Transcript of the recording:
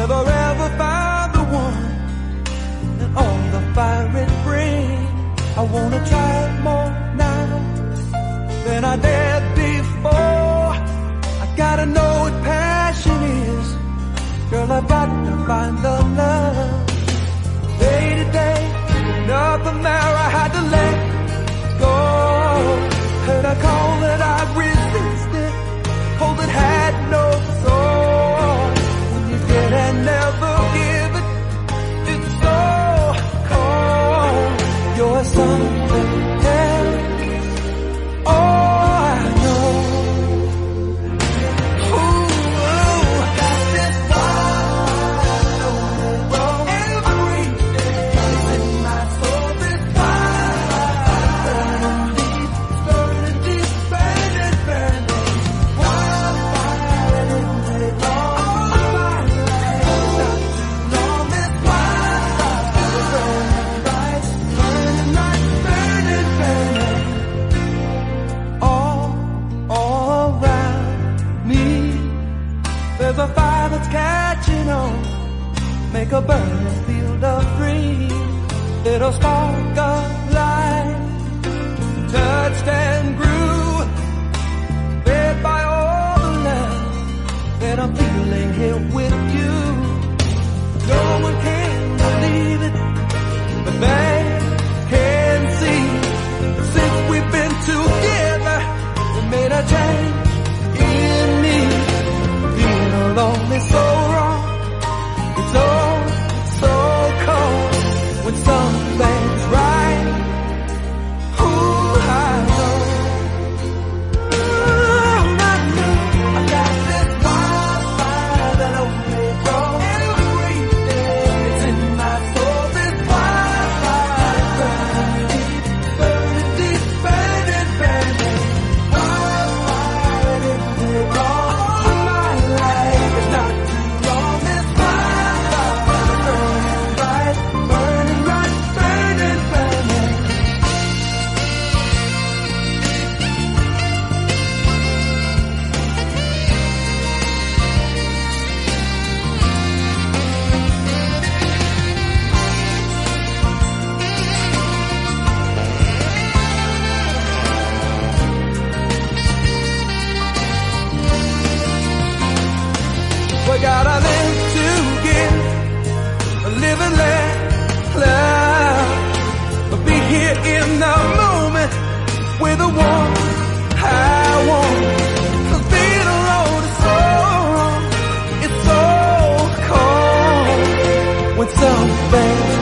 never ever find the one and all the fire it brings. I wanna try it more now than I did before. I gotta know what passion is. Girl, I've got to find the love. Day to day, nothing there I had to let go. Heard a call that I resisted, cold that had no soul. When you get and never give it, it's so cold. You're something else. Oh, I know. Ooh, I got this fire. Every day it's in my soul. This fire burning deep, burning, burning. Wildfire didn't take all my life. Not too long. This fire burning bright, burning light, burning, burning. All around me, there's a fire that's catching on. Make a burning field of green. Little spark of light touched and grew, fed by all the love that I'm feeling here with you. No one can believe it, but they can see. Since we've been together, we made a change in me. Being alone is so wrong. It's so cold when something's right. Ooh, I know. Ooh, I know. I got this fire that only grows every day. It's in my soul. This fire burning deep, burning, burning. Wildfire didn't take all my life. It's not too long. This fire burning bright, burning bright, burning, burning. We gotta live to give, live and let love. Be here in the moment with the one I want. 'Cause being alone is so wrong. It's so cold when something's